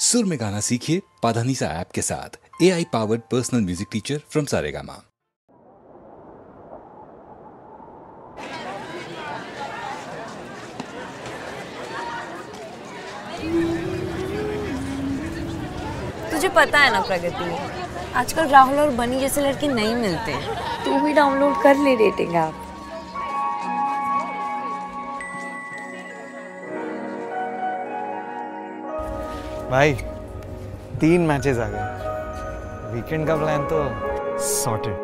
सुर में गाना सीखिए पाधानीसा ऐप के साथ। AI powered personal music teacher from Saregama. तुझे पता है ना प्रगति, आजकल राहुल और बनी जैसे लड़के नहीं मिलते हैं। तू भी डाउनलोड कर ले डेटिंग ऐप। भाई 3 मैचेस आ गए, वीकेंड का प्लान तो सॉर्टेड।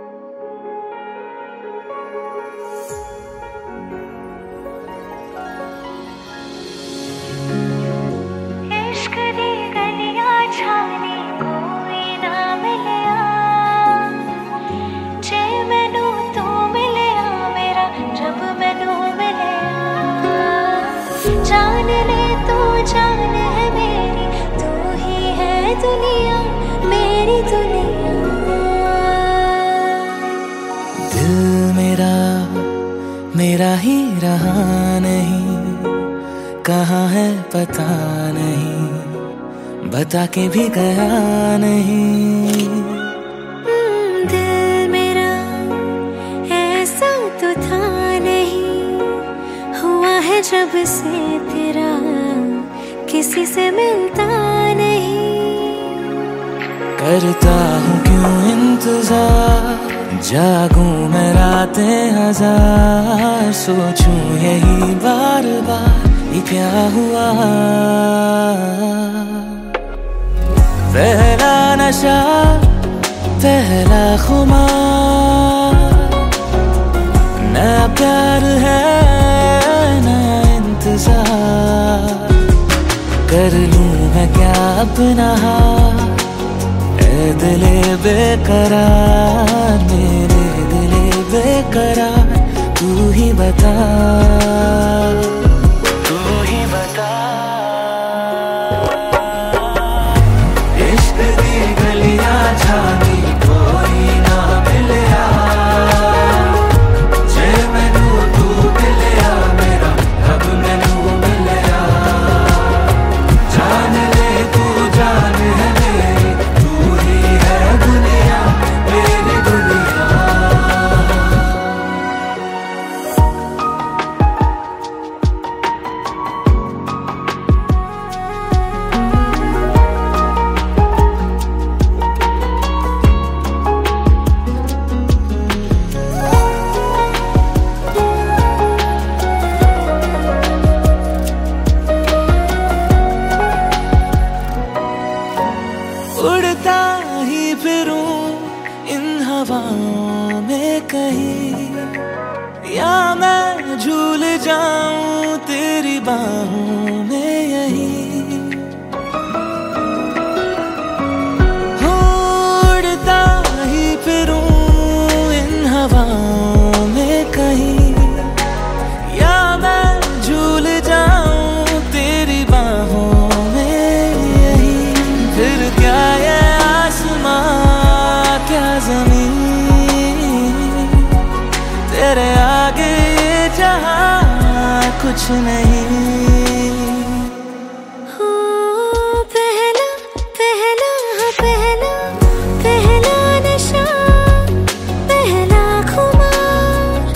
जान ले तो जान है मेरी, तू ही है दुनिया मेरी दुनिया। दिल मेरा मेरा ही रहा नहीं, कहाँ है पता नहीं, बता के भी गया नहीं। दिल मेरा ऐसा तो था नहीं, हुआ है जब से तेरा किसी से मिलता नहीं। करता हूँ क्यों इंतजार, जागूं मैं रातें हजार, सोचूं यही बार बार ये क्या हुआ। पहला नशा पहला खुमार, नया प्यार है नया इंतजार, कर लूं मैं क्या अपना हाथ, ऐ दिले बेकरार, मेरे दिले बेकरार, तू ही बता, तू ही बता। इश्क दी गलियां जानी कोई ना मिलया, जे मैनू तू मिलया मेरा रब मैनू मिलया। जान ले तू जान है मेरी, तू ही है दुनिया मेरी दुनिया। उड़ता ही फिरूं इन हवाओं में कहीं, या मैं झूल जाऊं तेरी बाहों में यहीं। उड़ता ही फिरूं इन हवाओं में कहीं, या मैं झूल जाऊं तेरी बाहों में यहीं। फिर क्या ये आसमां क्या जमीन, तेरे आगे ये जहां कुछ नहीं। हो पहला पहला पहला पहला नशा पहला खुमार,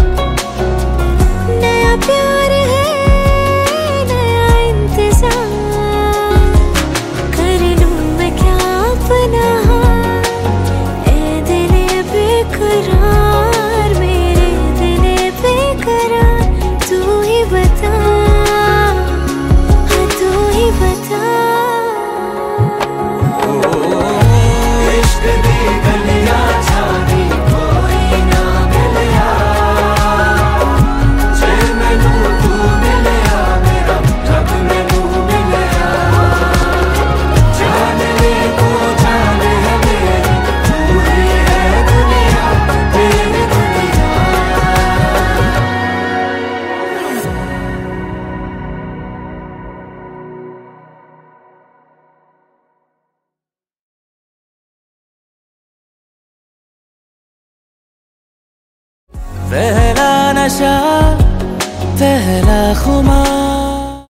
नया प्यार है नया इंतजार, कर लूं मैं क्या अपना हाथ, ऐ दिले बेकरार, मेरे दिले बेकरार, तू ही बता, हाँ तू ही बता। इश्क दी गलियां जानी कोई ना मिलया, जे मैनू तू मिलया मेरा रब मैनू मिलया। जान ले तू जान है मेरी, तू ही है दुनिया मेरी दुनिया। पहला नशा पहला खुमार,